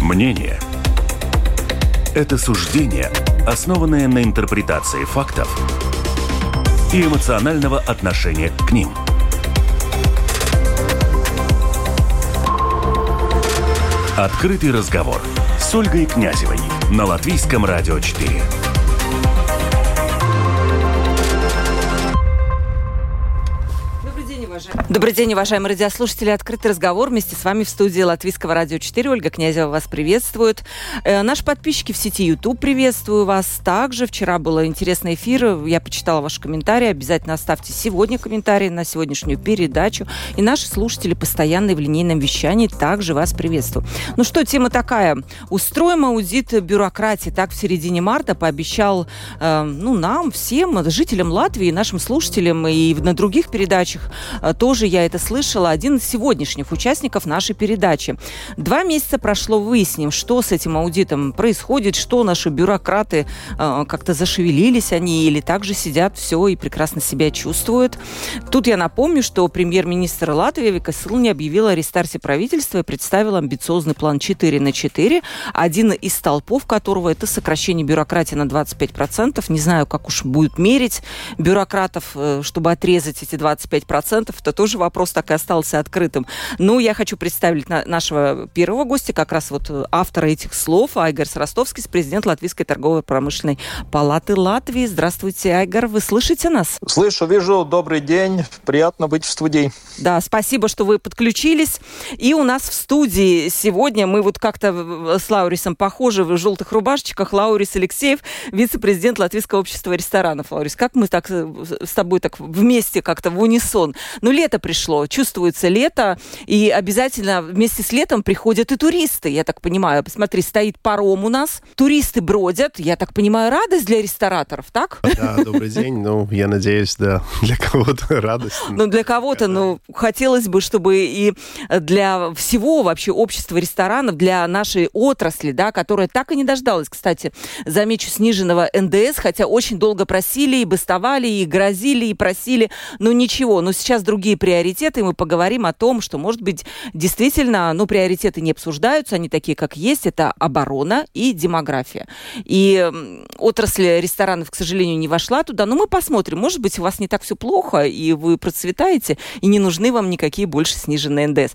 Мнение – это суждение, основанное на интерпретации фактов и эмоционального отношения к ним. Открытый разговор с Ольгой Князевой на Латвийском радио 4. Добрый день, уважаемые радиослушатели. Открытый разговор. Вместе с вами в студии Латвийского радио 4. Ольга Князева вас приветствует. Наши подписчики в сети YouTube, приветствую вас. Также вчера был интересный эфир. Я почитала ваши комментарии. Обязательно оставьте сегодня комментарии на сегодняшнюю передачу. И наши слушатели, постоянные в линейном вещании, также вас приветствую. Ну что, тема такая. Устроим аудит бюрократии. Так в середине марта пообещал нам, всем, жителям Латвии, нашим слушателям и на других передачах тоже я это слышала. Один из сегодняшних участников нашей передачи. 2 месяца прошло, выясним, что с этим аудитом происходит, что наши бюрократы как-то зашевелились они или также сидят все и прекрасно себя чувствуют. Тут я напомню, что премьер-министр Латвии Вика Силни объявила о рестарте правительства и представила амбициозный план 4×4, один из столпов которого это сокращение бюрократии на 25%. Не знаю, как уж будет мерить бюрократов, чтобы отрезать эти 25%. Это тоже вопрос так и остался открытым. Но я хочу представить нашего первого гостя, как раз вот автора этих слов, Айгарс Ростовскис, президент Латвийской торгово-промышленной палаты Латвии. Здравствуйте, Айгар, вы слышите нас? Слышу, вижу. Добрый день. Приятно быть в студии. Да, спасибо, что вы подключились. И у нас в студии сегодня мы вот как-то с Лаурисом похожи в желтых рубашечках. Лаурис Алексеев, вице-президент Латвийского общества ресторанов. Лаурис, как мы так с тобой так вместе как-то в унисон? Ну, лето пришло, чувствуется лето, и обязательно вместе с летом приходят и туристы, я так понимаю. Посмотри, стоит паром у нас, туристы бродят, я так понимаю, радость для рестораторов, так? Да, добрый день, я надеюсь, да, для кого-то радость. Для кого-то, хотелось бы, чтобы и для всего вообще общества ресторанов, для нашей отрасли, да, которая так и не дождалась, кстати, замечу, сниженного НДС, хотя очень долго просили, и бастовали, и грозили, и просили, но ничего, сейчас другие приоритеты, и мы поговорим о том, что, может быть, действительно, приоритеты не обсуждаются, они такие, как есть, это оборона и демография. И отрасль ресторанов, к сожалению, не вошла туда, но мы посмотрим, может быть, у вас не так все плохо, и вы процветаете, и не нужны вам никакие больше сниженные НДС.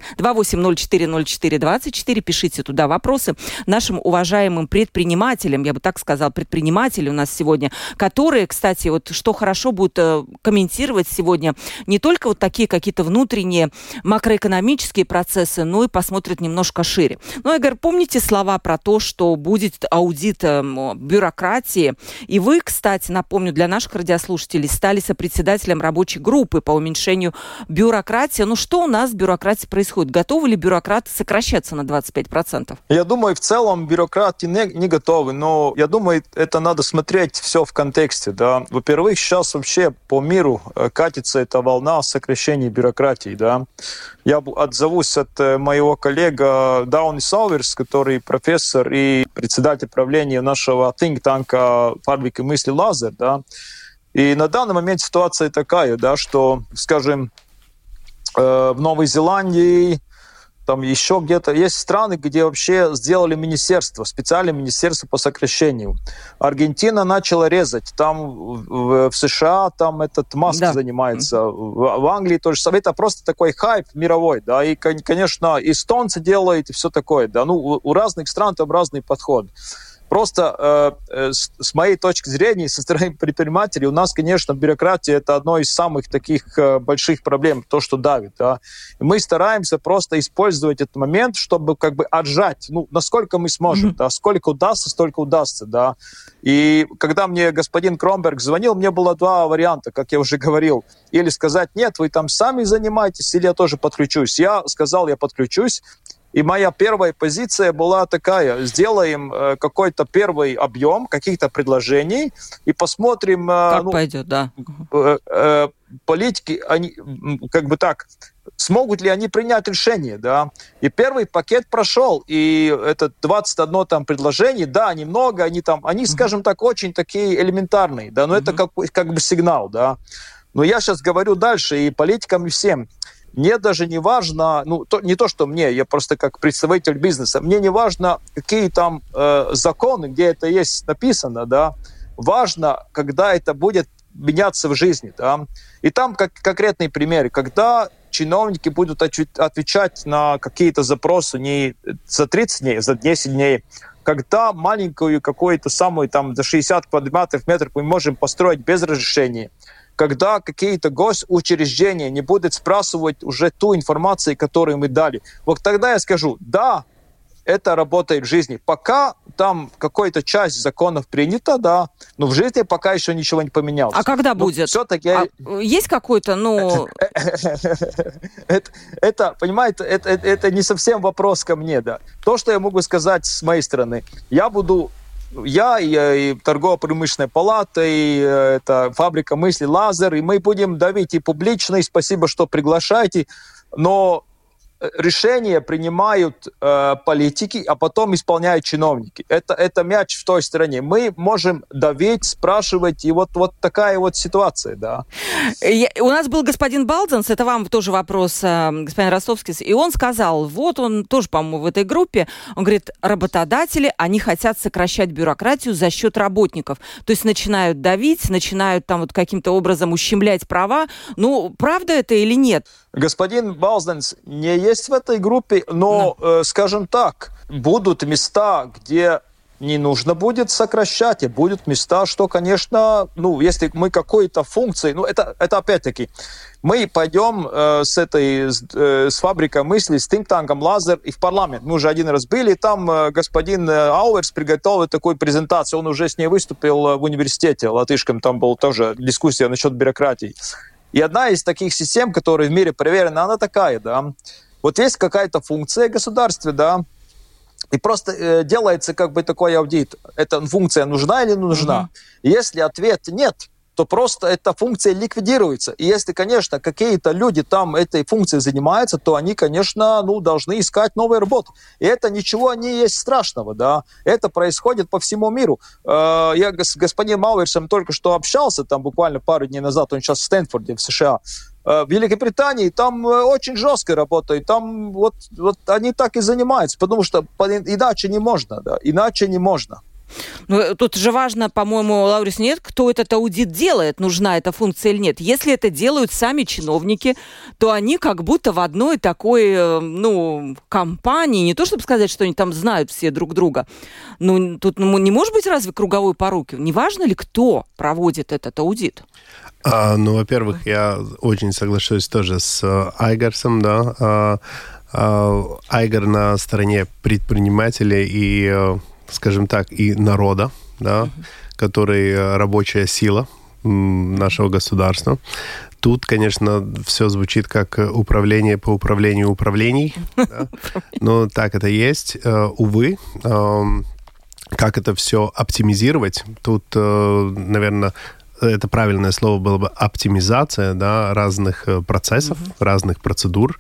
28040424, пишите туда вопросы нашим уважаемым предпринимателям, я бы так сказала, предприниматели у нас сегодня, которые, кстати, вот что хорошо будут комментировать сегодня, не только вот такие какие-то внутренние макроэкономические процессы, но и посмотрят немножко шире. Игорь, помните слова про то, что будет аудит бюрократии? И вы, кстати, напомню, для наших радиослушателей, стали сопредседателем рабочей группы по уменьшению бюрократии. Что у нас с бюрократией происходит? Готовы ли бюрократы сокращаться на 25%? Я думаю, в целом бюрократы не готовы, но я думаю, это надо смотреть все в контексте. Да? Во-первых, сейчас вообще по миру катится эта волна сокращения бюрократии. Да? Я отзовусь от моего коллега Дауни Сауверс, который профессор и председатель правления нашего think-танка «Фабрики мысли Лазер». Да? И на данный момент ситуация такая, да, что, скажем, в Новой Зеландии, там еще где-то есть страны, где вообще сделали министерство, специальное министерство по сокращению. Аргентина начала резать. Там в США там этот Маск занимается. В Англии тоже. Это просто такой хайп мировой. Да? И, конечно, эстонцы делают и все такое. Да? У разных стран там разный подход. Просто с моей точки зрения, со стороны предпринимателей, у нас, конечно, бюрократия – это одно из самых таких больших проблем, то, что давит. Да? И мы стараемся просто использовать этот момент, чтобы как бы отжать, насколько мы сможем. Да? Сколько удастся, столько удастся. Да? И когда мне господин Кромберг звонил, мне было 2 варианта, как я уже говорил. Или сказать, нет, вы там сами занимаетесь, или я тоже подключусь. Я сказал, я подключусь. И моя первая позиция была такая: сделаем какой-то первый объем каких-то предложений и посмотрим... Как пойдет, да. Политики, они, как бы так, смогут ли они принять решение, да. И первый пакет прошел, и это 21 там предложение, да, немного, они, скажем так, очень такие элементарные, да, но это как бы сигнал, да. Но я сейчас говорю дальше и политикам, и всем. мне даже не важно, не то, что мне, я просто как представитель бизнеса, мне не важно, какие там законы, где это есть написано, да, важно, когда это будет меняться в жизни, да. И там конкретные примеры, когда чиновники будут отвечать на какие-то запросы не за 30 дней, за 10 дней, когда маленькую какую-то самую там за 60 квадратных метров мы можем построить без разрешения, когда какие-то госучреждения не будут спрашивать уже ту информацию, которую мы дали. Вот тогда я скажу, да, это работает в жизни. Пока там какая-то часть законов принята, да, но в жизни пока еще ничего не поменялось. А когда будет? Все-таки есть какой-то, Это, понимаете, это не совсем вопрос ко мне, да. То, что я могу сказать с моей стороны, я и торгово-промышленная палата, и это фабрика мысли «Лазер», и мы будем давить и публично, и спасибо, что приглашаете, но решения принимают политики, а потом исполняют чиновники. Это мяч в той стороне. Мы можем давить, спрашивать, и вот такая вот ситуация, да. У нас был господин Балденс, это вам тоже вопрос, господин Ростовский, и он сказал, вот он тоже, по-моему, в этой группе, он говорит, работодатели, они хотят сокращать бюрократию за счет работников. То есть начинают давить, начинают там вот каким-то образом ущемлять права. Ну, правда это или нет? Господин Балденс не есть в этой группе, но, скажем так, будут места, где не нужно будет сокращать, и будут места, что, конечно, если мы какой-то функцией, это опять-таки, мы пойдем с фабрикой мысли, с think-танком «Лазер» и в парламент. Мы уже один раз были, там господин Ауэрс приготовил такую презентацию, он уже с ней выступил в университете латышском, там была тоже дискуссия насчет бюрократии. И одна из таких систем, которая в мире проверена, она такая, да. Вот есть какая-то функция государства, да, и просто делается как бы такой аудит. Эта функция нужна или не нужна? И если ответ нет, то просто эта функция ликвидируется. И если, конечно, какие-то люди там этой функцией занимаются, то они, конечно, должны искать новую работу. И это ничего не есть страшного, да. Это происходит по всему миру. Я с господином Мауэрсом только что общался, там буквально пару дней назад, он сейчас в Стэнфорде, в США. В Великобритании там очень жестко работают, там вот они так и занимаются, потому что иначе не можно, да, иначе не можно. Ну, тут же важно, по-моему, Лаурис, нет, кто этот аудит делает, нужна эта функция или нет. Если это делают сами чиновники, то они как будто в одной такой, компании, не то чтобы сказать, что они там знают все друг друга, но тут не может быть разве круговой поруки? Не важно ли, кто проводит этот аудит? Во-первых, я очень соглашусь тоже с Айгарсом, да. Айгар на стороне предпринимателей и, скажем так, и народа, да, который рабочая сила нашего государства. Тут, конечно, все звучит как управление по управлению управлений, да? Но так это есть. Увы, как это все оптимизировать, тут, наверное, это правильное слово было бы оптимизация, да, разных процессов, разных процедур,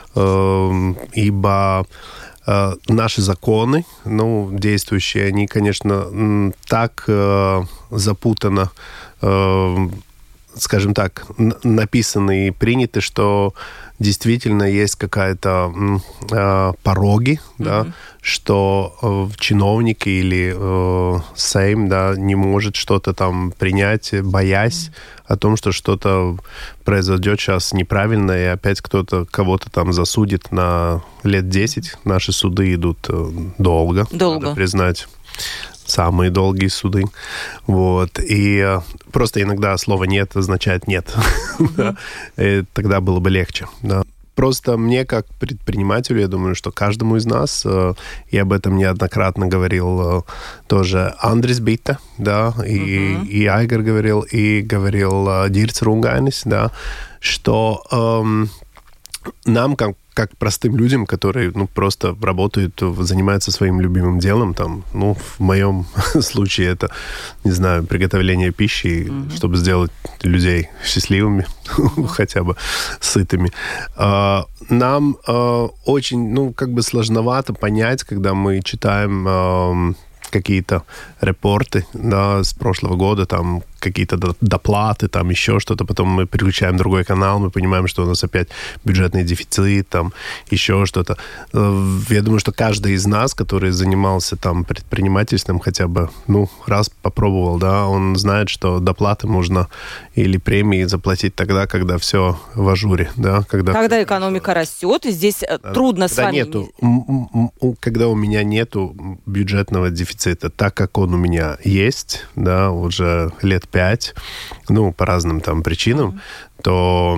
ибо наши законы, действующие, они, конечно, так запутанно, скажем так, написаны и приняты, что действительно есть какая-то пороги, да, что чиновник или Сейм, да, не может что-то там принять, боясь о том, что что-то произойдет сейчас неправильно, и опять кто-то кого-то там засудит на лет 10. Наши суды идут долго. Надо признать. Самые долгие суды. Вот. И просто иногда слово «нет» означает «нет». И тогда было бы легче. Да. Просто мне, как предпринимателю, я думаю, что каждому из нас, и об этом неоднократно говорил тоже Андрис Битта, да, и Айгар говорил, и говорил Дирц Рунгайнис, да, что нам, как простым людям, которые просто работают, занимаются своим любимым делом, там, в моем случае это, не знаю, приготовление пищи, чтобы сделать людей счастливыми, хотя бы сытыми. Нам очень, сложновато понять, когда мы читаем какие-то репорты, да, с прошлого года, там, какие-то доплаты, там еще что-то, потом мы переключаем другой канал, мы понимаем, что у нас опять бюджетный дефицит, там еще что-то. Я думаю, что каждый из нас, который занимался там предпринимательством хотя бы, раз попробовал, да, он знает, что доплаты можно или премии заплатить тогда, когда все в ажуре, да, когда экономика растет, и здесь трудно с вами... Когда у меня нету бюджетного дефицита, так как он у меня есть, да, уже лет 5, по разным там причинам, то...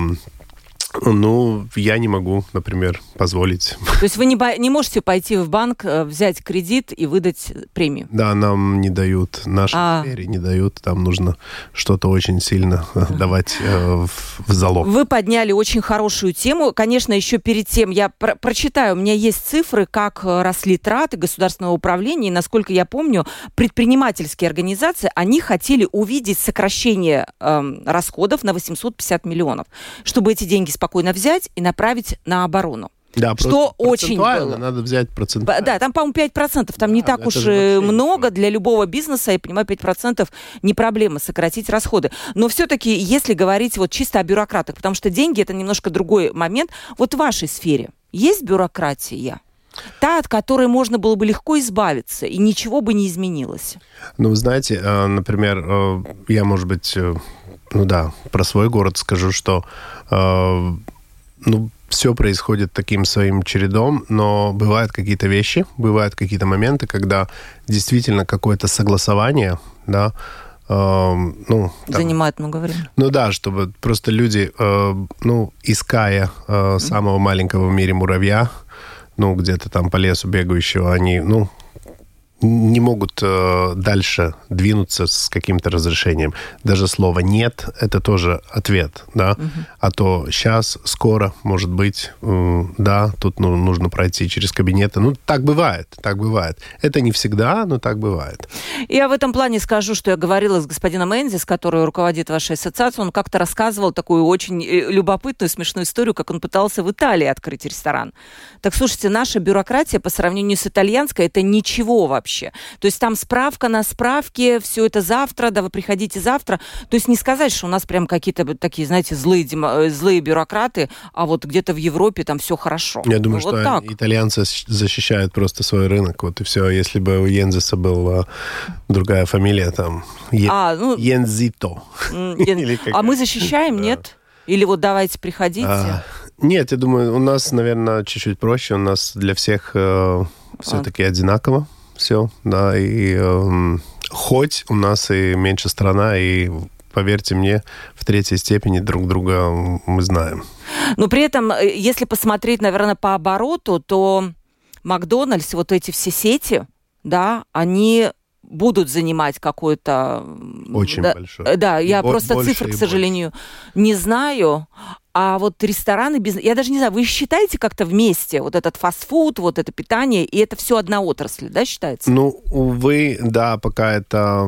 я не могу, например, позволить. То есть вы не можете пойти в банк, взять кредит и выдать премию? Да, нам не дают, нашей сфере не дают. Там нужно что-то очень сильно давать в залог. Вы подняли очень хорошую тему. Конечно, еще перед тем я прочитаю. У меня есть цифры, как росли траты государственного управления. И, насколько я помню, предпринимательские организации, они хотели увидеть сокращение расходов на 850 миллионов, чтобы эти деньги спокойно взять и направить на оборону. Да, что очень было. Надо взять процентуально. Да, там, по-моему, 5%. Там не так уж и много для любого бизнеса. Я понимаю, 5% не проблема сократить расходы. Но все-таки, если говорить вот чисто о бюрократах, потому что деньги – это немножко другой момент. Вот в вашей сфере есть бюрократия? Та, от которой можно было бы легко избавиться, и ничего бы не изменилось? Вы знаете, например, я, может быть... про свой город скажу, что все происходит таким своим чередом, но бывают какие-то вещи, бывают какие-то моменты, когда действительно какое-то согласование, да, занимает много времени. Чтобы просто люди, иская самого маленького в мире муравья, где-то там по лесу бегающего, они, не могут дальше двинуться с каким-то разрешением. Даже слово «нет» — это тоже ответ, да? А то сейчас, скоро, может быть, тут нужно пройти через кабинеты. Так бывает. Это не всегда, но так бывает. Я в этом плане скажу, что я говорила с господином Энзис, который руководит вашей ассоциацией. Он как-то рассказывал такую очень любопытную, смешную историю, как он пытался в Италии открыть ресторан. Так, слушайте, наша бюрократия по сравнению с итальянской — это ничего вообще. То есть там справка на справке, все это завтра, да, вы приходите завтра. То есть не сказать, что у нас прям какие-то такие, знаете, злые бюрократы, а вот где-то в Европе там все хорошо. Я думаю, что так. Итальянцы защищают просто свой рынок, вот и все. Если бы у Йензиса была другая фамилия, там, Йензито. А мы защищаем, нет? Или вот давайте приходите? Нет, я думаю, у нас, наверное, чуть-чуть проще. У нас для всех все-таки одинаково. Все, да, и хоть у нас и меньше страна, и, поверьте мне, в третьей степени друг друга мы знаем. Но при этом, если посмотреть, наверное, по обороту, то Макдональдс, вот эти все сети, да, они будут занимать какой-то... Очень большой. Да, я просто цифр, к сожалению, не знаю. А вот рестораны, я даже не знаю, вы считаете как-то вместе вот этот фастфуд, вот это питание, и это все одна отрасль, да, считается? Увы, да, пока это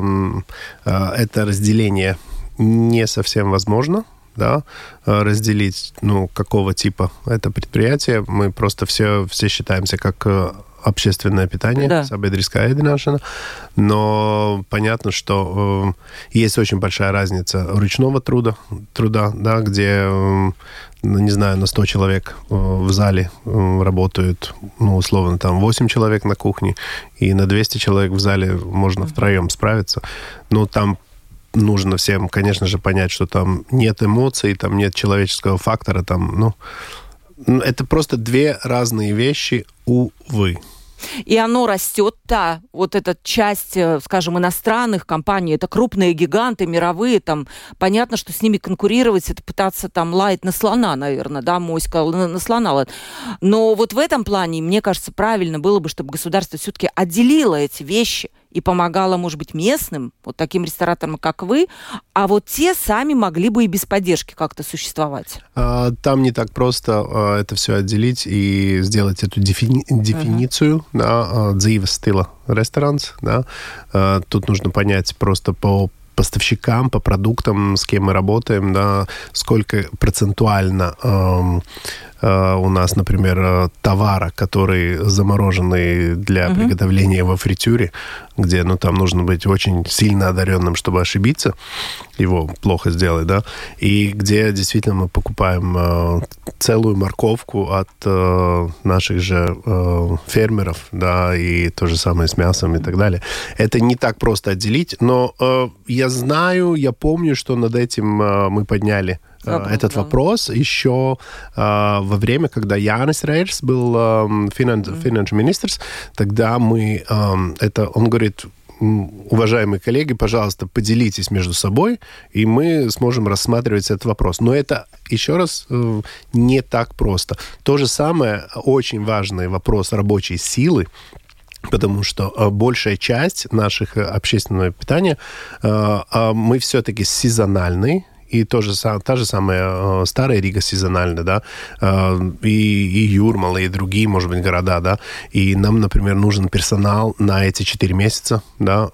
разделение не совсем возможно, да, разделить, какого типа это предприятие. Мы просто все считаемся как общественное питание, sabiedriskā ēdināšana, но понятно, что есть очень большая разница ручного труда, да, где, не знаю, на 100 человек в зале работают, условно, там 8 человек на кухне, и на 200 человек в зале можно втроем справиться. Но там нужно всем, конечно же, понять, что там нет эмоций, там нет человеческого фактора, там, это просто две разные вещи, увы. И оно растет, да, вот эта часть, скажем, иностранных компаний, это крупные гиганты мировые, там, понятно, что с ними конкурировать, это пытаться там лаять на слона, наверное, да, моська на слона. Но вот в этом плане, мне кажется, правильно было бы, чтобы государство все-таки отделило эти вещи и помогало, может быть, местным, вот таким рестораторам, как вы, а вот те сами могли бы и без поддержки как-то существовать. Там не так просто это все отделить и сделать эту дефиницию, да, dzīves стила ресторанс, да. Тут нужно понять просто по поставщикам, по продуктам, с кем мы работаем, да, сколько процентуально у нас, например, товара, который замороженный для приготовления во фритюре, где, там нужно быть очень сильно одаренным, чтобы ошибиться, его плохо сделать, да, и где действительно мы покупаем целую морковку от наших же фермеров, да, и то же самое с мясом и так далее. Это не так просто отделить, но я помню, что над этим мы подняли этот вопрос еще во время, когда Янис Рейерс был financial minister, тогда он говорит: уважаемые коллеги, пожалуйста, поделитесь между собой, и мы сможем рассматривать этот вопрос. Но это, еще раз, не так просто. То же самое, очень важный вопрос рабочей силы, потому что большая часть наших общественного питания, мы все-таки сезональные, и та же самая Старая Рига сезональная, да, и Юрмала, и другие, может быть, города, да, и нам, например, нужен персонал на эти 4 месяца, да,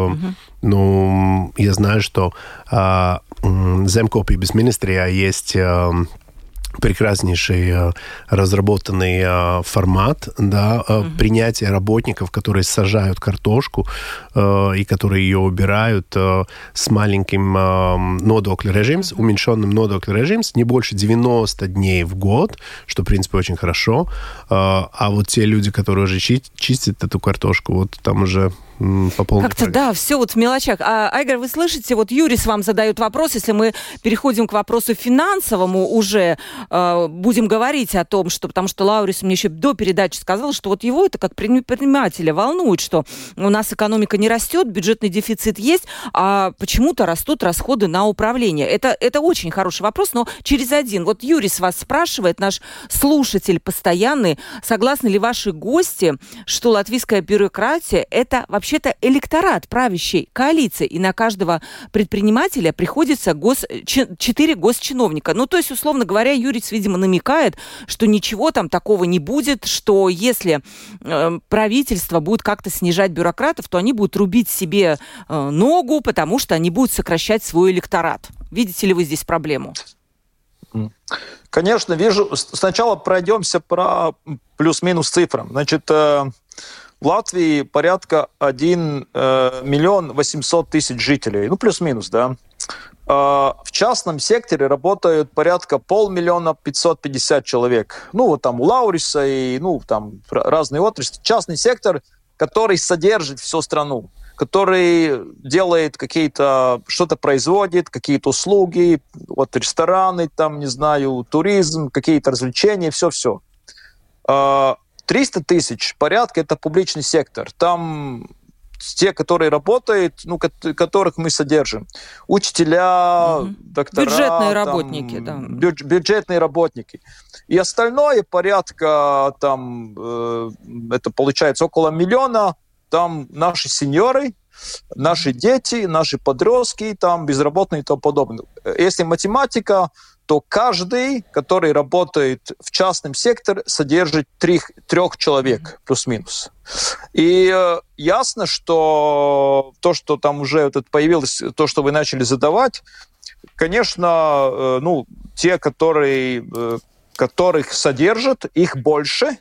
я знаю, что Земкопības министрия есть прекраснейший разработанный формат, да, принятия работников, которые сажают картошку и которые ее убирают с маленьким nodokļu режимом, уменьшенным nodokļu режимом, не больше 90 дней в год, что, в принципе, очень хорошо. А вот те люди, которые уже чистят эту картошку, вот там уже по полной Как-то, да, все вот в мелочах. Айгар, вы слышите, вот Юрис вам задает вопрос, если мы переходим к вопросу финансовому уже, будем говорить о том, что, потому что Лаурис мне еще до передачи сказал, что вот его это как предпринимателя волнует, что у нас экономика не растет, бюджетный дефицит есть, а почему-то растут расходы на управление. Это очень хороший вопрос, но через один. Вот Юрис вас спрашивает, наш слушатель постоянный, согласны ли ваши гости, что латвийская бюрократия – это вообще-то электорат правящей коалиции, и на каждого предпринимателя приходится 4 госчиновника. То есть, условно говоря, Юрис, видимо, намекает, что ничего там такого не будет, что если правительство будет как-то снижать бюрократов, то они будут рубить себе ногу, потому что они будут сокращать свой электорат. Видите ли вы здесь проблему? Конечно, вижу. Сначала пройдемся про плюс-минус цифрам. Значит, в Латвии порядка 1 миллион 800 тысяч жителей. Плюс-минус, да. В частном секторе работают порядка 500 550 человек. Там у Лауриса и, там разные отрасли. Частный сектор, который содержит всю страну, который делает что-то производит, какие-то услуги, вот рестораны, там, не знаю, туризм, какие-то развлечения, все-все. 300 тысяч порядка – это публичный сектор. Там те, которые работают, которых мы содержим. Учителя, доктора. Бюджетные работники, да. Бюджетные работники. И остальное порядка, это получается около миллиона, там наши сеньоры, наши дети, наши подростки, там безработные и тому подобное. Если математика, то каждый, который работает в частном секторе, содержит 3 человек, плюс-минус. И ясно, что то, что там уже появилось, то, что вы начали задавать, конечно, те, которых содержат, их больше,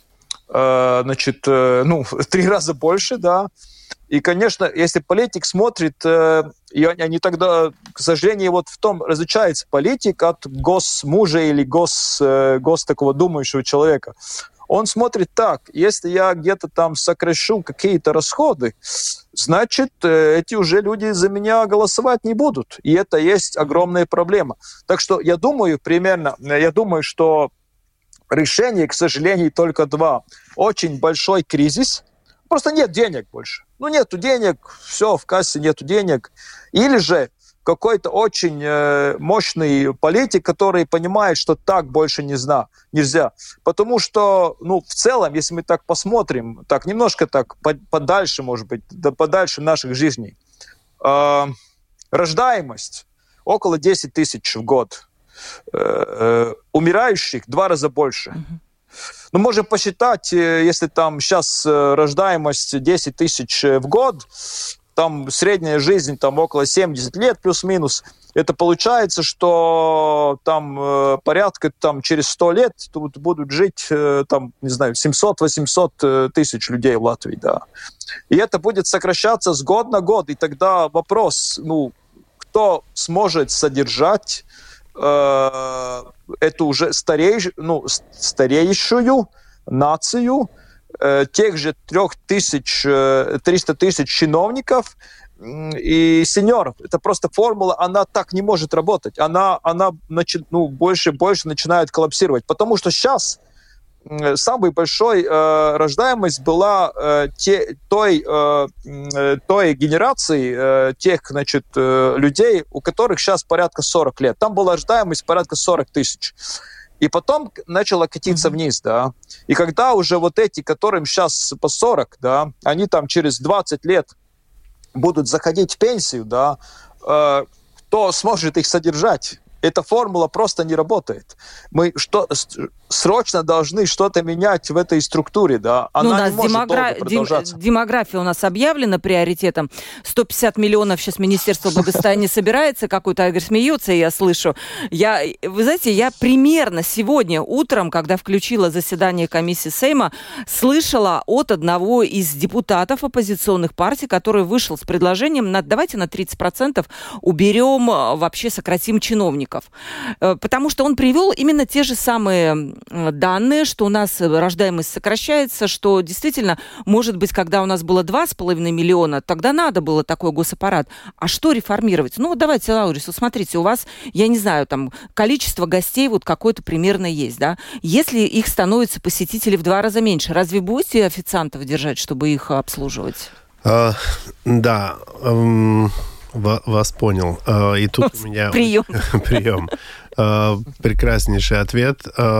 3 раза больше, да. И, конечно, если политик смотрит, и они тогда, к сожалению, вот в том различается политик от госмужа или гос такого думающего человека. Он смотрит так: если я где-то там сокращу какие-то расходы, значит, эти уже люди за меня голосовать не будут. И это есть огромная проблема. Так что я думаю, что решение, к сожалению, только 2. Очень большой кризис. Просто нет денег больше. Нету денег, все, в кассе нету денег. Или же какой-то очень мощный политик, который понимает, что так больше нельзя. Потому что, в целом, если мы так посмотрим, так немножко так подальше, может быть, подальше наших жизней, рождаемость около 10 тысяч в год. Умирающих 2 раза больше. Можем посчитать, если там сейчас рождаемость 10 тысяч в год, там средняя жизнь там около 70 лет плюс-минус. Это получается, что там порядка там, через 100 лет тут будут жить там, не знаю, 700-800 тысяч людей в Латвии. Да. И это будет сокращаться с года на год. И тогда вопрос, кто сможет содержать эту уже старейшую нацию, тех же 300 тысяч чиновников и сеньоров. Это просто формула, она так не может работать. Она больше и больше начинает коллапсировать. Потому что сейчас самой большой рождаемость была той генерации тех, людей, у которых сейчас порядка 40 лет. Там была рождаемость порядка 40 тысяч. И потом начало катиться вниз, да. И когда уже вот эти, которым сейчас по 40, да, они там через 20 лет будут заходить в пенсию, да, кто сможет их содержать? Эта формула просто не работает. Мы срочно должны что-то менять в этой структуре, да. Она не может долго продолжаться. Демография у нас объявлена приоритетом. 150 миллионов сейчас Министерство благосостояния собирается. Какой-то Игорь смеется, я слышу. Вы знаете, я примерно сегодня утром, когда включила заседание комиссии Сейма, слышала от одного из депутатов оппозиционных партий, который вышел с предложением, давайте на 30% уберем, вообще сократим чиновников. Потому что он привел именно те же самые данные, что у нас рождаемость сокращается, что действительно, может быть, когда у нас было 2,5 миллиона, тогда надо было такой госаппарат. А что реформировать? Давайте, Лаурис, смотрите, у вас, я не знаю, там количество гостей вот какое-то примерно есть, да? Если их становится посетителей в 2 раза меньше, разве будете официантов держать, чтобы их обслуживать? Да, вас понял. И тут у меня... Прием. Прекраснейший ответ.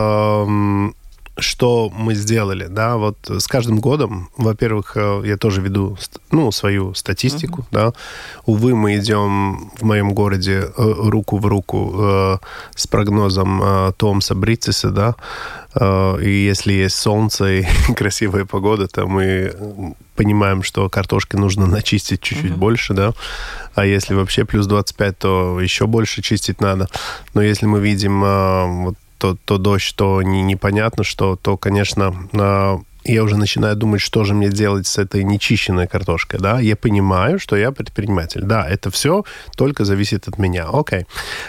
Что мы сделали, да, вот с каждым годом, во-первых, я тоже веду, свою статистику, да, увы, мы идем в моем городе руку в руку с прогнозом Томаса Брицеса, да, и если есть солнце и красивая погода, то мы понимаем, что картошки нужно начистить чуть-чуть больше, да, а если вообще плюс 25, то еще больше чистить надо, но если мы видим то дождь, то непонятно что, то, конечно, я уже начинаю думать, что же мне делать с этой нечищенной картошкой, да. Я понимаю, что я предприниматель. Да, это все только зависит от меня. Окей.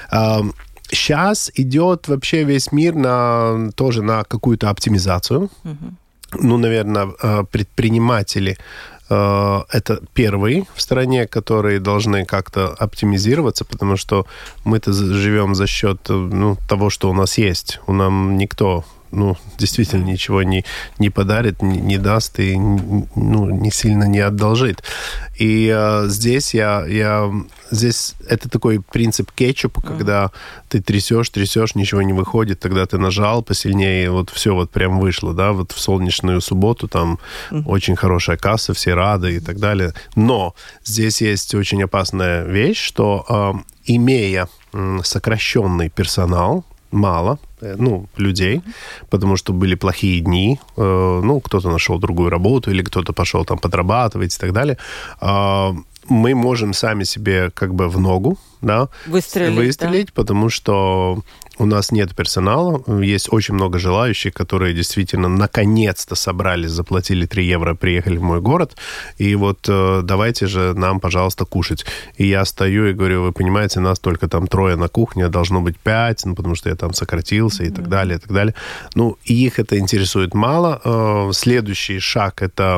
Сейчас идет вообще весь мир тоже на какую-то оптимизацию. Наверное, предприниматели это первые в стране, которые должны как-то оптимизироваться, потому что мы-то живем за счет того, что у нас есть. Нам никто действительно ничего не подарит, не даст и не сильно не одолжит. И здесь здесь это такой принцип кетчупа, когда ты трясешь, ничего не выходит, тогда ты нажал посильнее, вот все вот прям вышло, да, вот в солнечную субботу там очень хорошая касса, все рады и так далее. Но здесь есть очень опасная вещь, что имея сокращенный персонал, мало, людей, потому что были плохие дни, кто-то нашел другую работу или кто-то пошел там подрабатывать и так далее, мы можем сами себе как бы в ногу, да, выстрелить, да? Потому что у нас нет персонала, есть очень много желающих, которые действительно наконец-то собрались, заплатили 3 евро, приехали в мой город, и вот давайте же нам, пожалуйста, кушать. И я стою и говорю, вы понимаете, нас только там 3 на кухне, должно быть 5, потому что я там сократился и так далее, и так далее. И их это интересует мало. Следующий шаг это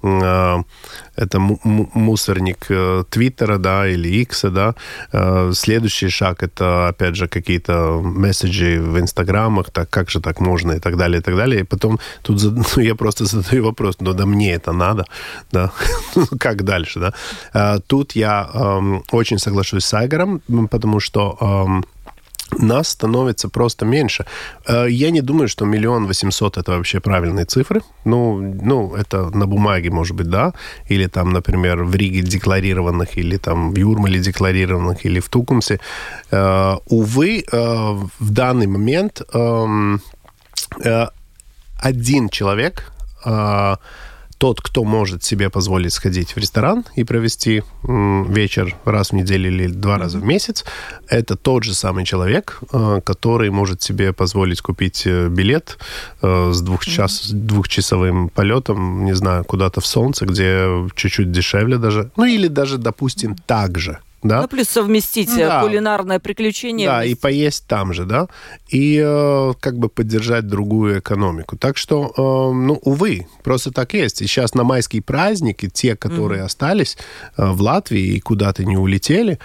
мусорник Твиттера, да, или Икса, да. Следующий шаг это, опять же, какие-то месседжи в Инстаграмах, так как же так можно, и так далее, и так далее. И потом тут я просто задаю вопрос, да мне это надо, да, как дальше, да. Тут я очень соглашусь с Айгором, потому что нас становится просто меньше. Я не думаю, что 1 800 000 это вообще правильные цифры. Это на бумаге, может быть, да. Или там, например, в Риге декларированных, или там в Юрмале декларированных, или в Тукумсе. Увы, в данный момент один человек тот, кто может себе позволить сходить в ресторан и провести вечер раз в неделю или 2 раза в месяц, это тот же самый человек, который может себе позволить купить билет с 2-часовым полетом, не знаю, куда-то в солнце, где чуть-чуть дешевле даже. Ну, или даже, допустим, так же. Да? Ну, плюс совместить кулинарное приключение. Да, и поесть там же, да, и как бы поддержать другую экономику. Так что, увы, просто так есть. И сейчас на майские праздники те, которые остались в Латвии и куда-то не улетели,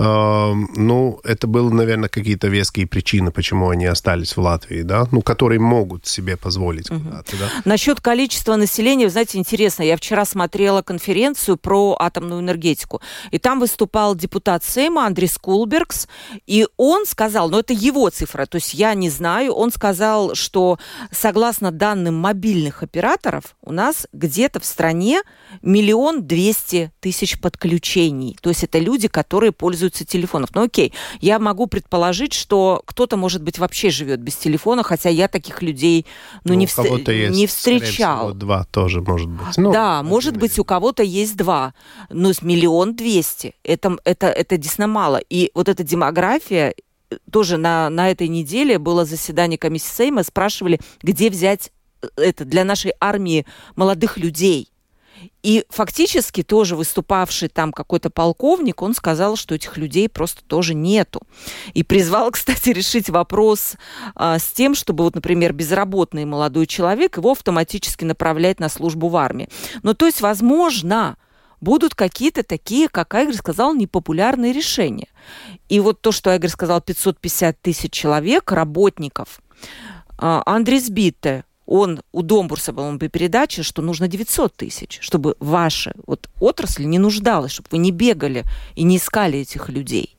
это было, наверное, какие-то веские причины, почему они остались в Латвии, да, которые могут себе позволить куда-то, да. Насчет количества населения, вы знаете, интересно, я вчера смотрела конференцию про атомную энергетику, и там выступал депутат Сейма Андрис Кулбергс, и он сказал, это его цифра, то есть я не знаю, он сказал, что согласно данным мобильных операторов у нас где-то в стране 1 200 000 подключений, то есть это люди, которые пользуются телефоном. Окей, я могу предположить, что кто-то, может быть, вообще живет без телефона, хотя я таких людей не встречал. Всего 2 тоже может быть. Да, может быть, у кого-то есть 2, но с 1 200 000 это действительно мало. И вот эта демография, тоже на этой неделе было заседание комиссии Сейма, спрашивали, где взять это для нашей армии молодых людей. И фактически тоже выступавший там какой-то полковник, он сказал, что этих людей просто тоже нету. И призвал, кстати, решить вопрос с тем, чтобы, например, безработный молодой человек, его автоматически направлять на службу в армии. То есть, возможно, будут какие-то такие, как Айгорь сказал, непопулярные решения. И вот то, что Айгорь сказал, 550 000 человек, работников. Андрис Битте, он у Домбурса, по-моему, по передаче, что нужно 900 000, чтобы ваша отрасль не нуждалась, чтобы вы не бегали и не искали этих людей.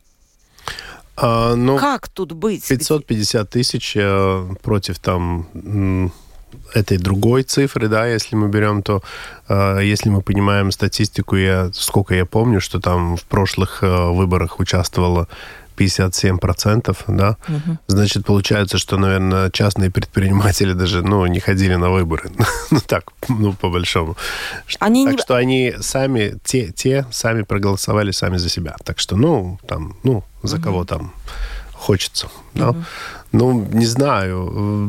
Как тут быть? 550 000 против этой другой цифры, да, если мы берем, то если мы понимаем статистику, сколько я помню, что там в прошлых выборах участвовало 57%, да, значит, получается, что, наверное, частные предприниматели даже, не ходили на выборы. По большому. Что они сами, те сами проголосовали сами за себя. Так что, за кого там хочется, да. Не знаю.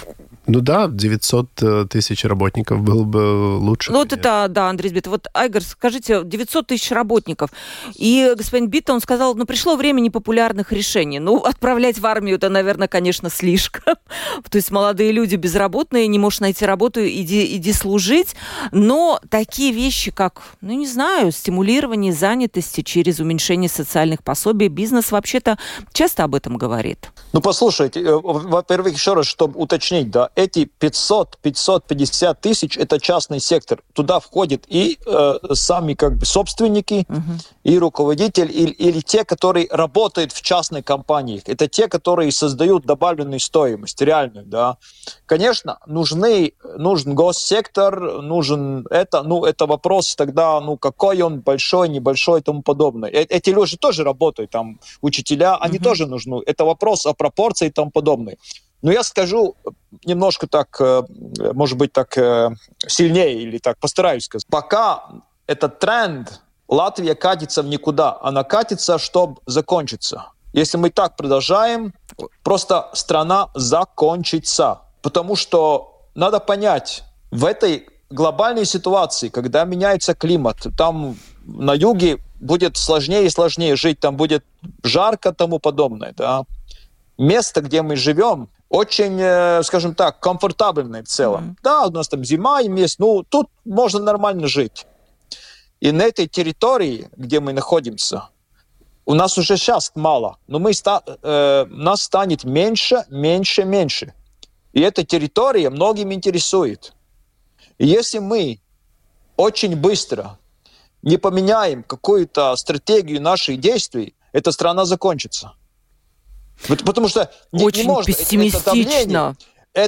900 000 работников было бы лучше. Это, да, Андрей Битт. Айгорь, скажите, 900 000 работников. И господин Битт, он сказал, пришло время непопулярных решений. Отправлять в армию, это, наверное, конечно, слишком. То есть молодые люди безработные, не можешь найти работу, иди служить. Но такие вещи, как, стимулирование занятости через уменьшение социальных пособий, бизнес вообще-то часто об этом говорит. Послушайте, во-первых, еще раз, чтобы уточнить, да, эти 500-550 000 – это частный сектор. Туда входят и сами собственники, и руководители, или те, которые работают в частных компаниях. Это те, которые создают добавленную стоимость, реальную, да. Конечно, нужен госсектор, нужен это вопрос тогда, какой он, большой, небольшой и тому подобное. Эти люди тоже работают, там, учителя, они тоже нужны. Это вопрос о пропорции и тому подобное. Но я скажу немножко так, может быть, так сильнее, или так постараюсь сказать. Пока этот тренд, Латвия катится в никуда, она катится, чтобы закончиться. Если мы так продолжаем, просто страна закончится. Потому что надо понять, в этой глобальной ситуации, когда меняется климат, там на юге будет сложнее и сложнее жить, там будет жарко и тому подобное, да. Место, где мы живем, очень, скажем так, комфортабельное в целом. Да, у нас там зима и есть, тут можно нормально жить. И на этой территории, где мы находимся, у нас уже сейчас мало, но нас станет меньше. И эта территория многим интересует. И если мы очень быстро не поменяем какую-то стратегию наших действий, эта страна закончится. Потому что очень не можно. пессимистично.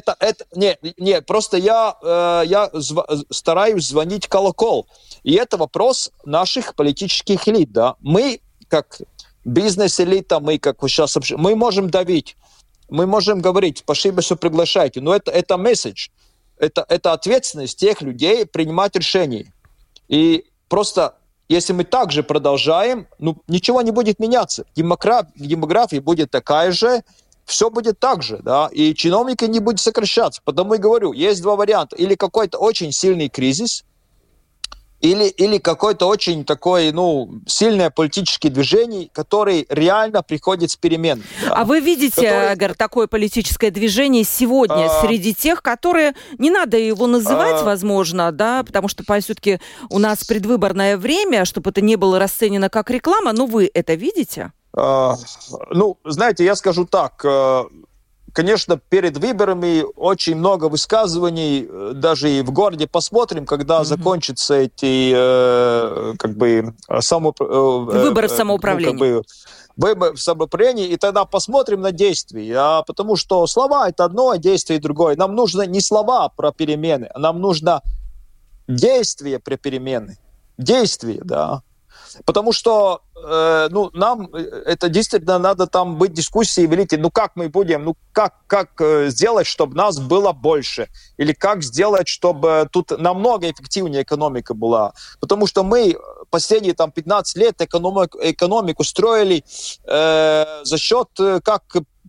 Просто я стараюсь звонить в колокол. И это вопрос наших политических элит. Да? Мы, как бизнес-элита, мы можем давить, мы можем говорить, спасибо, что приглашаете, но это месседж. это ответственность тех людей принимать решения. И просто, если мы так же продолжаем, ничего не будет меняться. Демография будет такая же, все будет так же, да, и чиновники не будут сокращаться. Потому и говорю, есть два варианта. Или какой-то очень сильный кризис, или какое-то очень такое, сильное политическое движение, которое реально приходит с перемен. Да, а вы видите, Айгар, такое политическое движение сегодня среди тех, которые, не надо его называть, возможно, да, потому что все-таки у нас предвыборное время, чтобы это не было расценено как реклама, но вы это видите? Знаете, я скажу так. Конечно, перед выборами очень много высказываний, даже и в городе посмотрим, когда закончатся эти выборы самоуправления. Выборы в самоуправлении, и тогда посмотрим на действия. Потому что слова – это одно, а действие – другое. Нам нужно не слова про перемены, а нам нужно действие про перемены. Действие, да. Потому что нам это действительно надо там быть дискуссией великой. Как мы будем, как сделать, чтобы нас было больше? Или как сделать, чтобы тут намного эффективнее экономика была? Потому что мы последние 15 лет экономику строили за счет как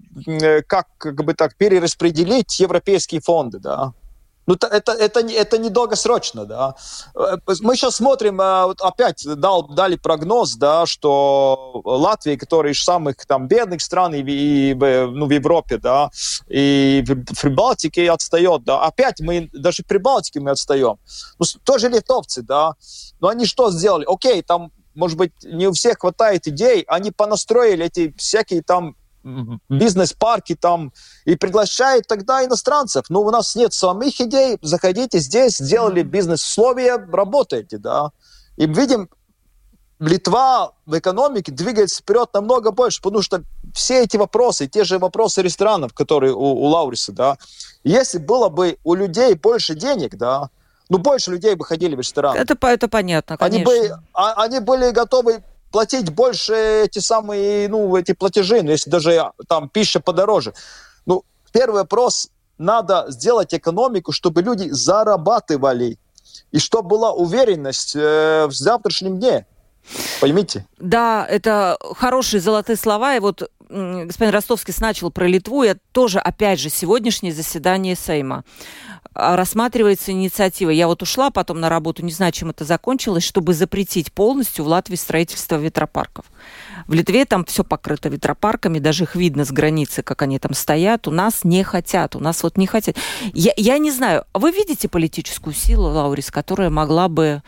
перераспределить европейские фонды, да. Это недолгосрочно, да. Мы сейчас смотрим, опять дали прогноз, да, что Латвия, которая из самых бедных стран в Европе, да, и в Прибалтике отстает, да. Опять даже в Прибалтике мы отстаем. Тоже литовцы, да. Но они что сделали? Окей, там, может быть, не у всех хватает идей, они понастроили эти всякие бизнес-парки и приглашают тогда иностранцев. У нас нет самих идей, заходите здесь, сделали бизнес-условия, работаете, да. И видим, Литва в экономике двигается вперед намного больше, потому что все эти вопросы, те же вопросы ресторанов, которые у Лауриса, да, если было бы у людей больше денег, да, больше людей бы ходили в ресторан. Это понятно, конечно. Они были готовы платить больше эти платежи, если даже пища подороже. Первый вопрос, надо сделать экономику, чтобы люди зарабатывали, и чтобы была уверенность в завтрашнем дне. Поймите? Да, это хорошие золотые слова, и вот господин Ростовский начал про Литву, и тоже, опять же, сегодняшнее заседание Сейма. Рассматривается инициатива. Я ушла потом на работу, не знаю, чем это закончилось, чтобы запретить полностью в Латвии строительство ветропарков. В Литве там все покрыто ветропарками, даже их видно с границы, как они там стоят. У нас не хотят, не хотят. Я не знаю, вы видите политическую силу, Лаурис, которая могла бы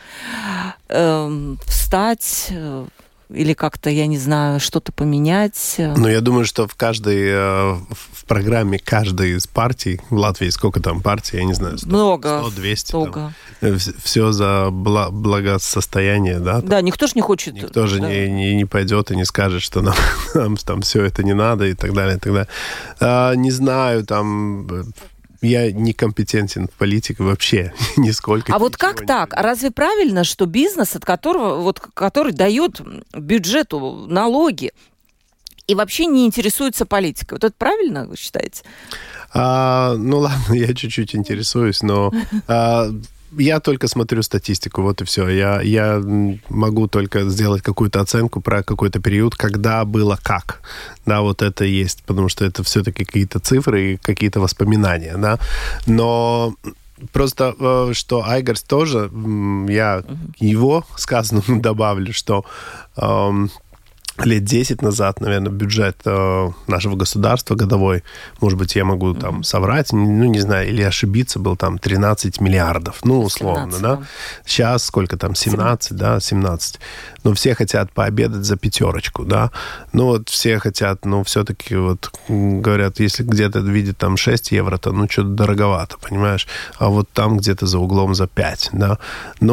встать или как-то, я не знаю, что-то поменять? Я думаю, что в программе каждой из партий, в Латвии сколько там партий, я не знаю, 100, 200. Много. Все за благосостояние, да? Да, никто же не хочет. Никто же не пойдет и не скажет, что нам там все это не надо и так далее, и так далее. Не знаю, я некомпетентен в политике вообще, нисколько. А вот как так? А разве правильно, что бизнес, который дает бюджету налоги и вообще не интересуется политикой, это правильно, вы считаете? Ладно, я чуть-чуть интересуюсь, но я только смотрю статистику, вот и все. Я могу только сделать какую-то оценку про какой-то период, когда было как. Да, вот это есть, потому что это все-таки какие-то цифры и какие-то воспоминания, да. Но просто, что Айгарс тоже, я его сказанному добавлю, что лет 10 назад, наверное, бюджет нашего государства годовой, может быть, я могу соврать, не знаю, или ошибиться, был 13 миллиардов, условно, 17, да? Сейчас сколько 17, да, 17. Но все хотят пообедать за 5, да? Все хотят, все-таки говорят, если где-то видят 6 евро, то, что-то дороговато, понимаешь? А вот там где-то за углом за 5, да?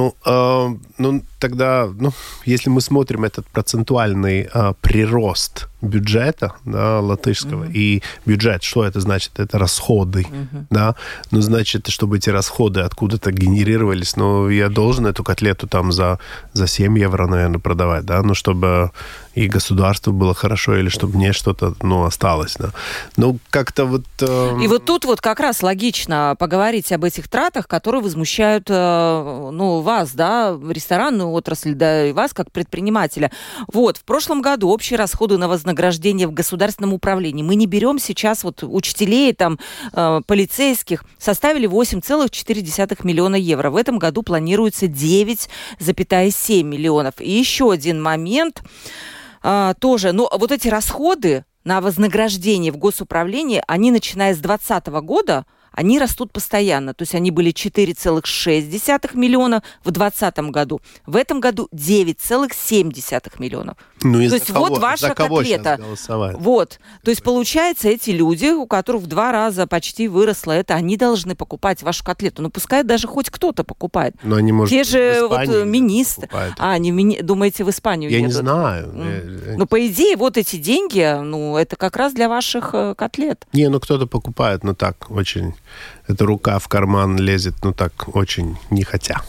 Тогда, если мы смотрим этот процентуальный прирост бюджета, да, латышского. И бюджет, что это значит? Это расходы, да. Ну, значит, чтобы эти расходы откуда-то генерировались, я должен эту котлету там за 7 евро, наверное, продавать, да, чтобы и государству было хорошо, или чтобы мне что-то, осталось, да. Как-то вот... И вот тут вот как раз логично поговорить об этих тратах, которые возмущают, вас, да, ресторанную отрасль, да, и вас как предпринимателя. Вот, в прошлом году общие расходы на вознаграждение в государственном управлении, мы не берем сейчас учителей, полицейских, составили 8,4 миллиона евро. В этом году планируется 9,7 миллионов. И еще один момент... тоже, вот эти расходы на вознаграждение в госуправлении, они, начиная с 2020 года, они растут постоянно. То есть они были 4,6 миллиона в 2020 году. В этом году 9,7 миллионов. То есть вот ваша котлета. Вот. То есть получается, эти люди, у которых в 2 раза почти выросло это, они должны покупать вашу котлету. Пускай даже хоть кто-то покупает. Но они, может, те же министры. Думаете, в Испанию едут? Я не знаю. По идее, вот эти деньги, это как раз для ваших котлет. Кто-то покупает, так, очень... Эта рука в карман лезет, так, очень не хотя.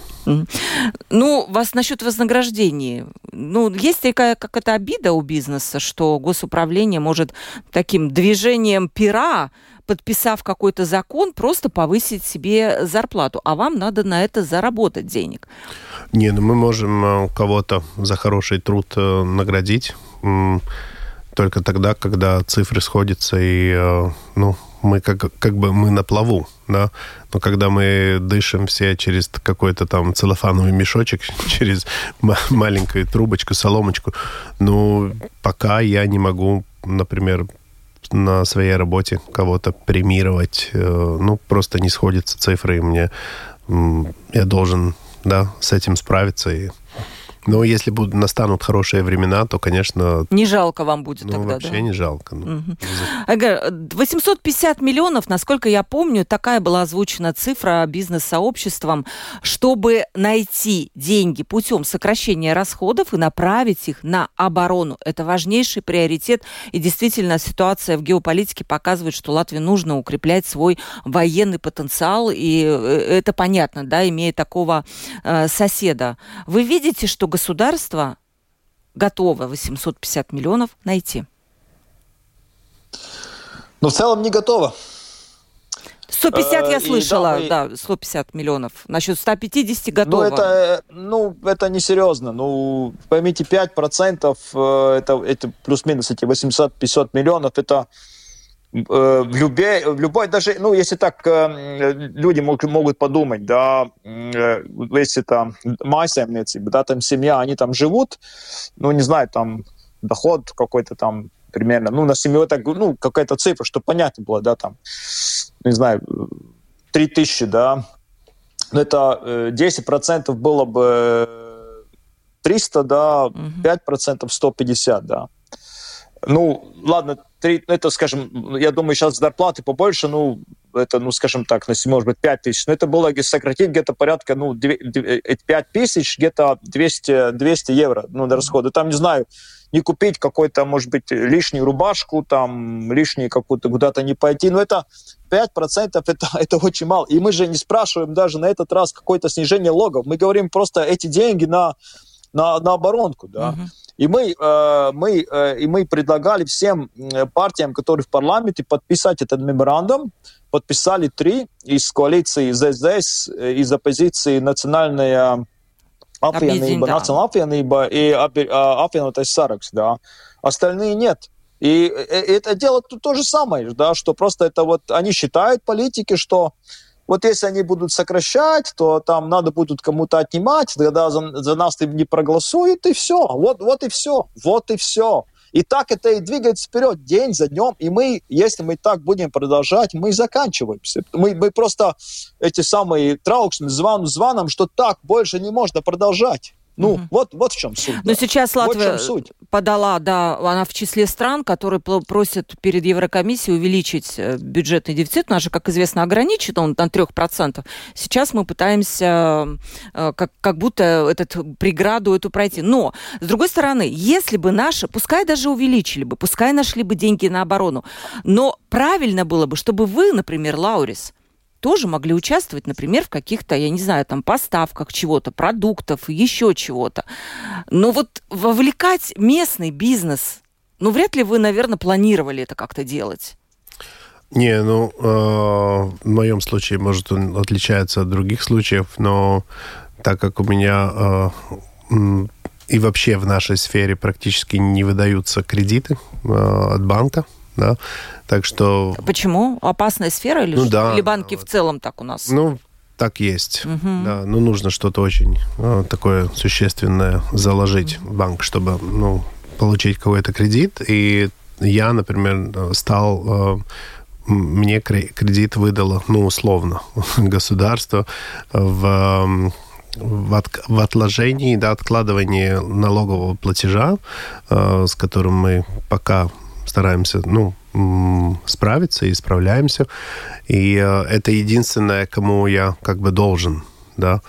Вас насчет вознаграждений. Есть какая-то обида у бизнеса, что госуправление может таким движением пера, подписав какой-то закон, просто повысить себе зарплату, а вам надо на это заработать денег? Мы можем кого-то за хороший труд наградить только тогда, когда цифры сходятся и, мы как бы мы на плаву, да, но когда мы дышим все через какой-то там целлофановый мешочек, через маленькую трубочку, соломочку, пока я не могу, например, на своей работе кого-то премировать, просто не сходятся цифры, и я должен, да, с этим справиться. Но если настанут хорошие времена, то, конечно... Не жалко вам будет тогда, вообще да? не жалко. 850 миллионов, насколько я помню, такая была озвучена цифра бизнес-сообществом, чтобы найти деньги путем сокращения расходов и направить их на оборону. Это важнейший приоритет. И действительно, ситуация в геополитике показывает, что Латвии нужно укреплять свой военный потенциал. И это понятно, да, имея такого соседа. Вы видите, что государство готово 850 миллионов найти? В целом не готово. 150 я слышала, 150 миллионов. Насчет 150 готово. Это несерьезно. Поймите, 5% это плюс-минус эти 850 миллионов, это в любой, даже, если так люди могут подумать, да, если там майсаймницы, да, там семья, они там живут, не знаю, там доход какой-то там примерно, на семью так, какая-то цифра, чтобы понятно было, да, там, не знаю, 3000, да, это 10% было бы 300, да, 5% 150, да. Ладно, это, скажем, я думаю, сейчас зарплаты побольше, это, скажем так, может быть, 5 тысяч. Но это было сократить где-то порядка, 5 тысяч, где-то 200 евро, на расходы. Там, не знаю, не купить какой-то, может быть, лишнюю рубашку, там, лишнюю какую-то, куда-то не пойти. Но это 5% это очень мало. И мы же не спрашиваем даже на этот раз какое-то снижение налогов. Мы говорим просто эти деньги на оборонку, да. И мы предлагали всем партиям, которые в парламенте, подписать этот меморандум. Подписали 3 из коалиции ЗСДС, из оппозиции Национальная apvienība и apvienotais saraksts, да. Остальные нет. И это дело тут то же самое, да, что просто это они считают, политики, что если они будут сокращать, то там надо будет кому-то отнимать, тогда за нас не проголосуют, и все. Вот и все. И так это и двигается вперед день за днем. И если мы так будем продолжать, мы заканчиваемся. Мы просто эти самые траукшны звоном, что так больше не можно продолжать. вот в чем суть. Но сейчас Латвия подала, она в числе стран, которые просят перед Еврокомиссией увеличить бюджетный дефицит. У нас же, как известно, ограничен он на 3%. Сейчас мы пытаемся как будто преграду эту пройти. Но, с другой стороны, если бы наши, пускай даже увеличили бы, пускай нашли бы деньги на оборону, но правильно было бы, чтобы вы, например, Лаурис, тоже могли участвовать, например, в каких-то, я не знаю, там, поставках чего-то, продуктов, еще чего-то. Но вот вовлекать местный бизнес, вряд ли вы, наверное, планировали это как-то делать. Не, в моем случае, может, он отличается от других случаев, но так как у меня и вообще в нашей сфере практически не выдаются кредиты от банка, да, так что... Почему? Опасная сфера или что? Да. Или банки в целом так у нас? Так есть. Да, нужно что-то очень такое существенное заложить в банк, чтобы получить какой-то кредит. И я, например, мне кредит выдало, условно, государство в отложении, откладывании налогового платежа, с которым мы пока стараемся, справиться и справляемся. И это единственное, кому я должен, да.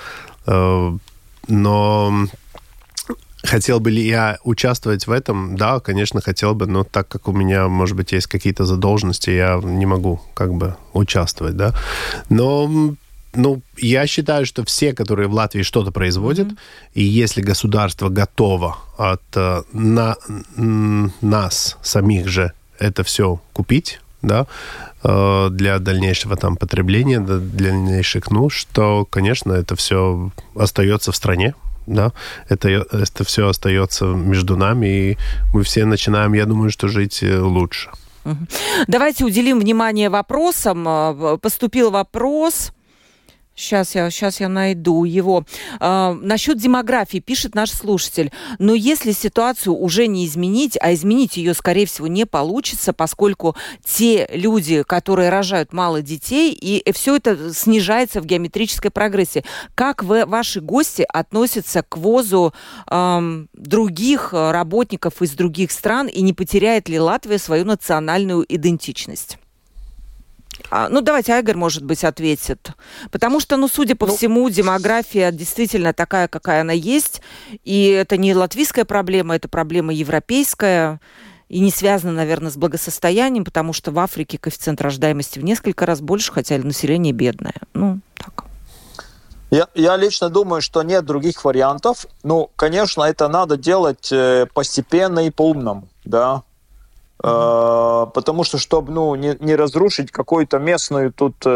Но хотел бы ли я участвовать в этом? Да, конечно, хотел бы, но так как у меня, может быть, есть какие-то задолженности, я не могу участвовать, да. Но я считаю, что все, которые в Латвии что-то производят, и если государство готово от нас самих же это все купить, да, для дальнейшего потребления, для дальнейших нужд, то, конечно, это все остается в стране, да, это все остается между нами, и мы все начинаем, я думаю, что жить лучше. Давайте уделим внимание вопросам. Поступил вопрос... Сейчас я найду его. Насчет демографии пишет наш слушатель. Но если ситуацию уже не изменить, а изменить ее, скорее всего, не получится, поскольку те люди, которые рожают мало детей, и все это снижается в геометрической прогрессии. Как ваши гости относятся к ввозу других работников из других стран, и не потеряет ли Латвия свою национальную идентичность? Давайте Айгор, может быть, ответит. Потому что, судя по всему, демография действительно такая, какая она есть. И это не латвийская проблема, это проблема европейская. И не связана, наверное, с благосостоянием, потому что в Африке коэффициент рождаемости в несколько раз больше, хотя население бедное. Так. Я лично думаю, что нет других вариантов. Конечно, это надо делать постепенно и по-умному, да. Потому что, чтобы не разрушить какую-то местную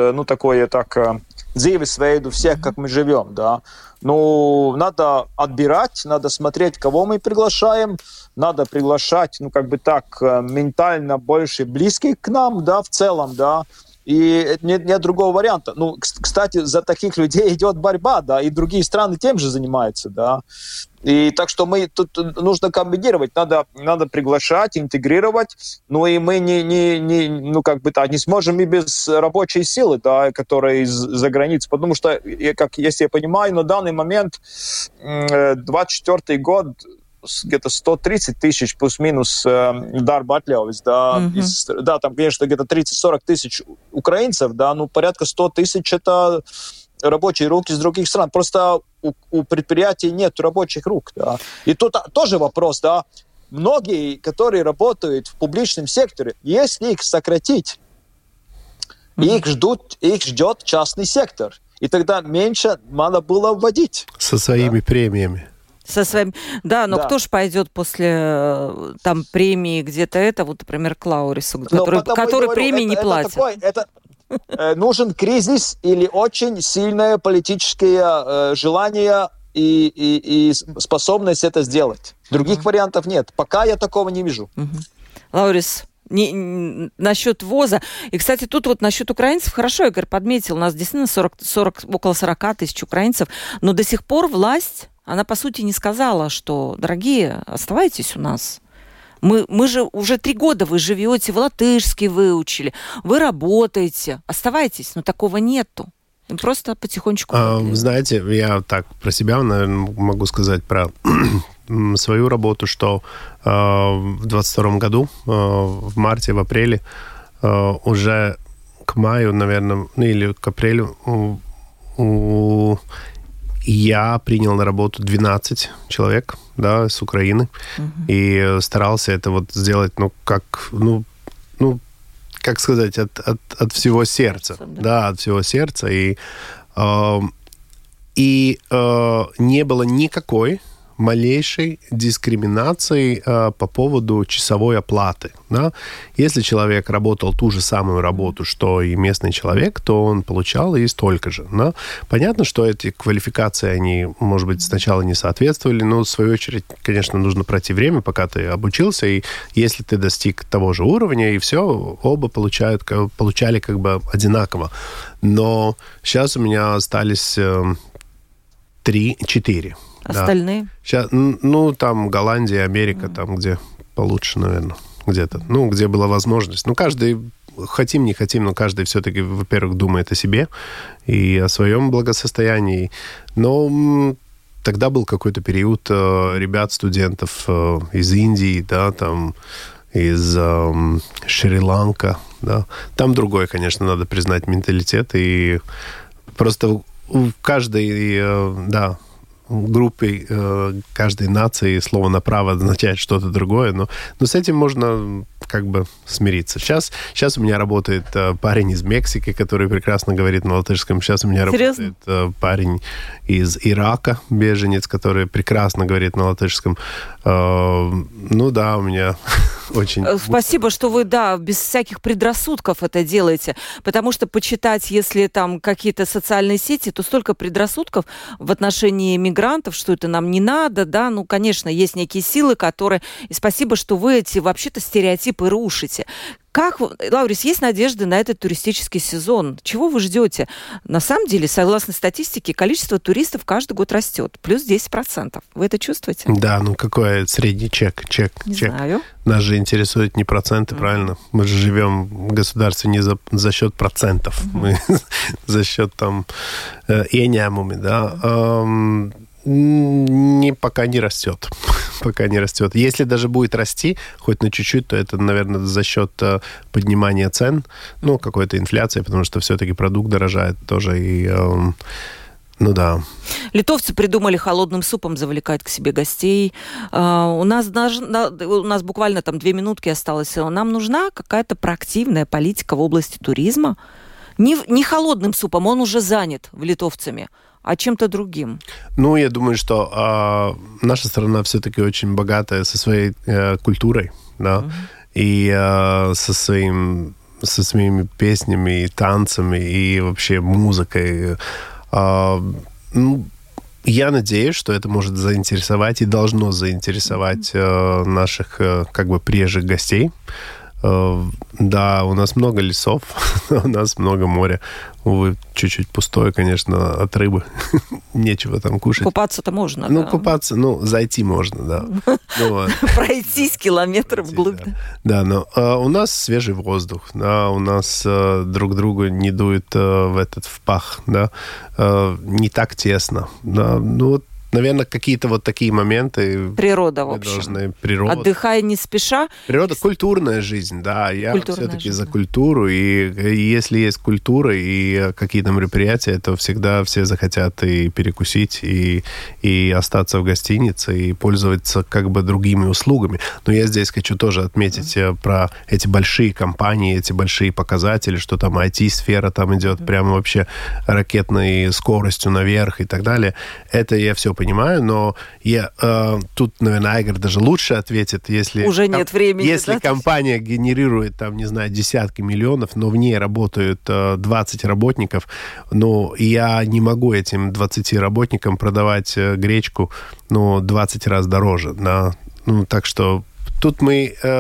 dzīvesveidu всех, как мы живем, да. Надо отбирать, надо смотреть, кого мы приглашаем, надо приглашать, ментально больше близких к нам, да, в целом, да. И нет другого варианта. Кстати, за таких людей идет борьба, да, и другие страны тем же занимаются, да. И так что мы тут нужно комбинировать, надо приглашать, интегрировать, и мы не сможем и без рабочей силы, да, которые из-за границы, потому что, если я понимаю, на данный момент 24-й год где-то 130 тысяч плюс-минус дарба atļaujas, да, там, конечно, где-то 30-40 тысяч украинцев, да, порядка 100 тысяч это рабочие руки из других стран. Просто у предприятий нет рабочих рук, да. И тут тоже вопрос, да, многие, которые работают в публичном секторе, если их сократить, их ждет частный сектор, и тогда меньше надо было вводить. Со своими премиями. Но кто ж пойдет после премии где-то например, к Лаурису, который премии не платит? Нужен кризис или очень сильное политическое желание и способность это сделать. Других вариантов нет. Пока я такого не вижу. Лаурис, насчет ВОЗа. И, кстати, тут насчет украинцев, хорошо, Игорь подметил, у нас действительно около 40 тысяч украинцев, но до сих пор власть, она, по сути, не сказала, что, дорогие, оставайтесь у нас. Мы же уже 3 года вы живете, вы латышский выучили, вы работаете, оставайтесь, но такого нету. Просто потихонечку. Знаете, я так про себя, наверное, могу сказать про свою работу, что в 22 году, в марте, в апреле, уже к маю, наверное, или к апрелю, я принял на работу 12 человек, да, с Украины, и старался это вот сделать, как сказать, от всего сердца. Да, от всего сердца. И не было никакой малейшей дискриминации по поводу часовой оплаты. Да? Если человек работал ту же самую работу, что и местный человек, то он получал и столько же. Да? Понятно, что эти квалификации, они, может быть, сначала не соответствовали, но, в свою очередь, конечно, нужно пройти время, пока ты обучился, и если ты достиг того же уровня, и все, оба получали как бы одинаково. Но сейчас у меня остались 3-4. Остальные? Да. Сейчас, там Голландия, Америка, там, где получше, наверное, где-то. Где была возможность. Каждый, хотим, не хотим, но каждый все-таки, во-первых, думает о себе и о своем благосостоянии. Но тогда был какой-то период ребят, студентов из Индии, да, там, из Шри-Ланка, да. Там другой, конечно, надо признать, менталитет. И просто в каждой, группе, каждой нации слово «направо» означает что-то другое, но с этим можно как бы смириться. Сейчас у меня работает парень из Мексики, который прекрасно говорит на латышском. Сейчас у меня работает парень из Ирака, беженец, который прекрасно говорит на латышском. У меня очень... Спасибо, что вы, без всяких предрассудков это делаете, потому что почитать, если там какие-то социальные сети, то столько предрассудков в отношении мигрантов, что это нам не надо, да, конечно, есть некие силы, которые... И спасибо, что вы эти, вообще-то, стереотипы рушите. Как, Лаурис, есть надежды на этот туристический сезон? Чего вы ждете? На самом деле, согласно статистике, количество туристов каждый год растет. Плюс 10%. Вы это чувствуете? Да, какой средний чек? Не знаю. Нас же интересуют не проценты, правильно? Мы же живем в государстве не за счет процентов. Мы за счет ieņēmumi, да. Пока не растет. Пока не растет. Если даже будет расти, хоть на чуть-чуть, то это, наверное, за счет поднимания цен, какой-то инфляции, потому что все-таки продукт дорожает тоже. И, да. Литовцы придумали холодным супом завлекать к себе гостей. У нас буквально 2 минутки осталось. Нам нужна какая-то проактивная политика в области туризма. Не холодным супом, он уже занят литовцами, а чем-то другим. Я думаю, что наша страна все-таки очень богатая со своей культурой, да, и со своими песнями и танцами, и вообще музыкой. Я надеюсь, что это может заинтересовать и должно заинтересовать наших приезжих гостей. Да, у нас много лесов, у нас много моря. Увы, чуть-чуть пустое, конечно, от рыбы. Нечего там кушать. Купаться-то можно, да? Купаться, зайти можно, да. Пройтись километр вглубь. Да, но у нас свежий воздух, да, у нас друг другу не дует в пах, да, не так тесно, да, наверное, какие-то такие моменты... Природа, в общем. Отдыхай не спеша. Природа, культурная жизнь, да. Я все-таки за культуру. И если есть культура и какие-то мероприятия, то всегда все захотят и перекусить, и остаться в гостинице, и пользоваться другими услугами. Но я здесь хочу тоже отметить про эти большие компании, эти большие показатели, что там IT-сфера там идет прямо вообще ракетной скоростью наверх и так далее. Это я все понимаю, но тут, наверное, Айгар даже лучше ответит, если... Уже нет времени. Если компания генерирует, десятки миллионов, но в ней работают 20 работников, я не могу этим 20 работникам продавать гречку, 20 раз дороже. Да? Так что тут мы...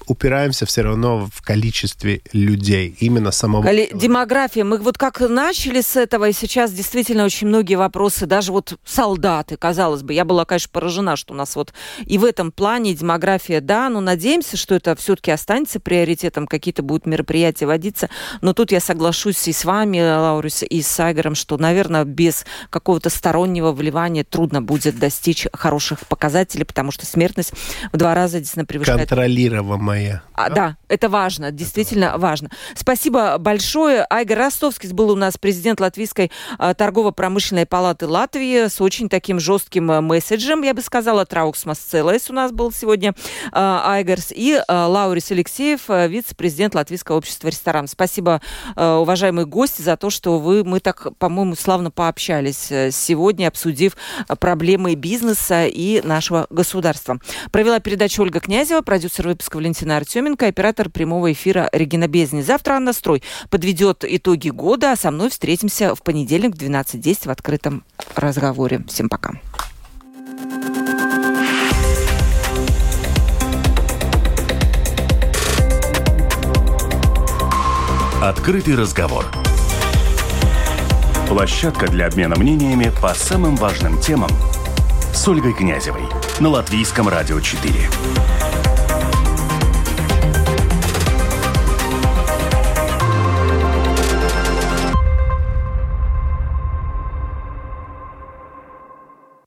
упираемся все равно в количестве людей, именно самого... Демография. Мы вот как начали с этого, и сейчас действительно очень многие вопросы, даже вот солдаты, казалось бы. Я была, конечно, поражена, что у нас вот и в этом плане демография, да, но надеемся, что это все-таки останется приоритетом, какие-то будут мероприятия водиться. Но тут я соглашусь и с вами, Лаурис, и с Айгаром, что, наверное, без какого-то стороннего вливания трудно будет достичь хороших показателей, потому что смертность в 2 раза действительно превышает... Контролируемая. Да, это важно, действительно важно. Спасибо большое. Айгар Ростовский был у нас президент Латвийской торгово-промышленной палаты Латвии с очень таким жестким месседжем, я бы сказала. Трауксмас Целес у нас был сегодня Айгарс. И Лаурис Алексеев, вице-президент Латвийского общества ресторанов. Спасибо, уважаемые гости, за то, что мы так, по-моему, славно пообщались сегодня, обсудив проблемы бизнеса и нашего государства. Провела передачу Ольга Князева, продюсер выпуска Валентина Артеменко, оператор прямого эфира Регина Безни. Завтра Анна Строй подведет итоги года, а со мной встретимся в понедельник в 12:10 в открытом разговоре. Всем пока. Открытый разговор. Площадка для обмена мнениями по самым важным темам с Ольгой Князевой на Латвийском радио 4.